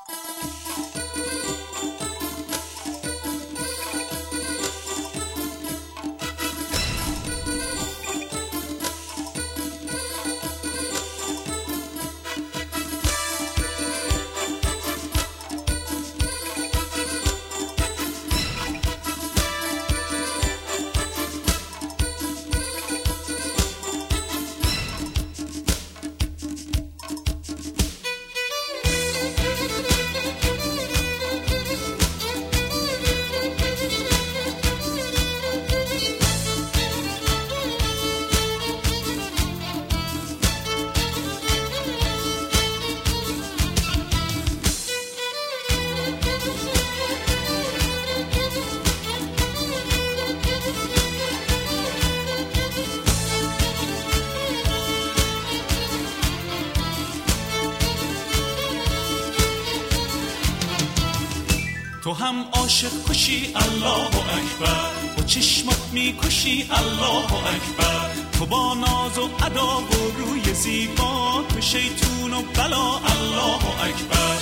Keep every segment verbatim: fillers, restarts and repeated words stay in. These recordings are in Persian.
تو هم عاشق کشی الله اکبر، با چشمات میکشی الله اکبر. تو با ناز و ادا و روی زیبا، تو شیطون و بلا الله اکبر.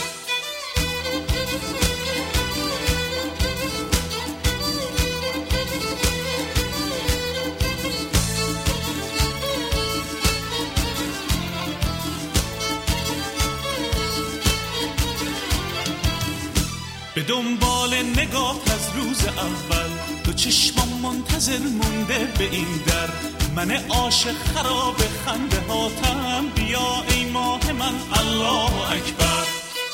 به دنبال نگاه از روز اول، دو چشمم منتظر مونده به این در. من عاشق خراب خنده هاتم، بیا ای ماه من الله اکبر.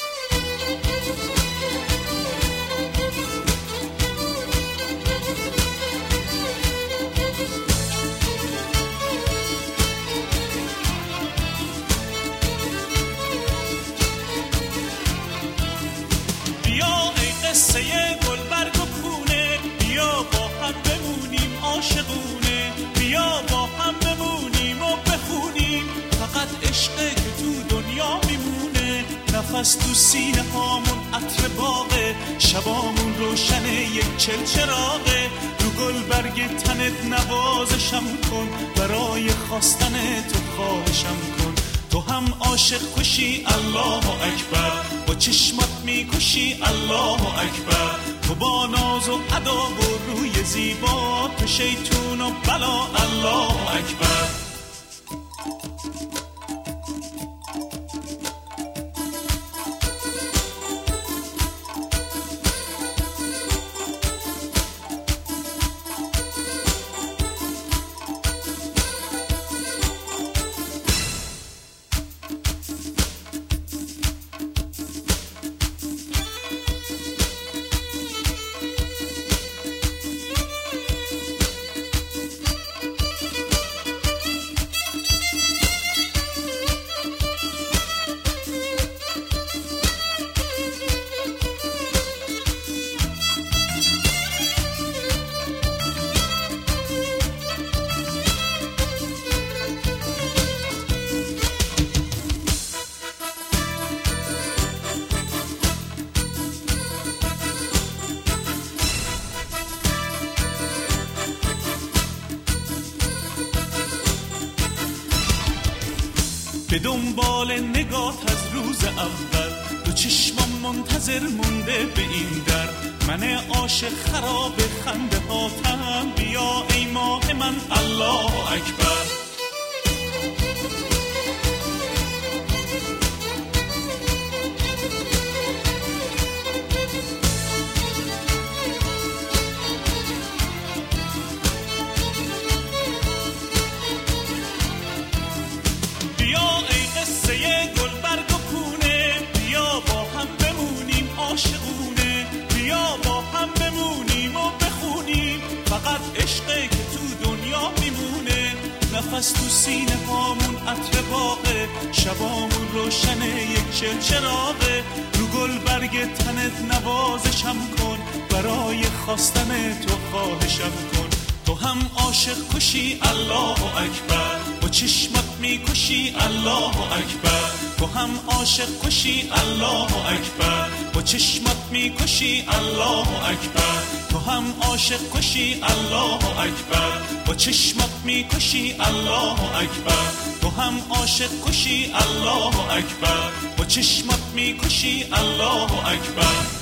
قصه گل برگ و پونه، بیا با هم بمونیم عاشقونه. بیا با هم بمونیم و بخونیم، فقط عشقه که تو دنیا میمونه. نفس تو سینه هامون عطر باغه، شبامون روشنه یک چلچراغه. رو گل برگ تنت نوازشم کن، برای خواستن تو خواهشم کن. تو هم عاشق کشی الله اکبر، با چشمات میکشی الله اکبر. تو با ناز و ادا و روی زیبا، تو شیطون و بلا الله اکبر. به دنبال نگاه از روز اول، دو چشمم منتظر مونده به این در. من عاشق خراب خنده هاتم، بیا ای ماه من الله اکبر. عاشقونه، بیا با هم بمونیم و بخونیم، فقط عشقه که تو دنیا میمونه. نفس تو سینه هامون عطر باغه، شبامون روشنه یک چلچراغه. رو گل برگ تنت نوازشم کن، برای خواستن تو خواهشم کن. تو هم عاشق کشی الله اکبر، با چشمات میکشی الله اکبر. تو هم عاشق کشی الله اکبر، با چشمات میکشی الله اکبر. تو هم عاشق کشی الله اکبر، با چشمات میکشی الله اکبر. تو هم عاشق کشی الله اکبر، با چشمات میکشی الله اکبر.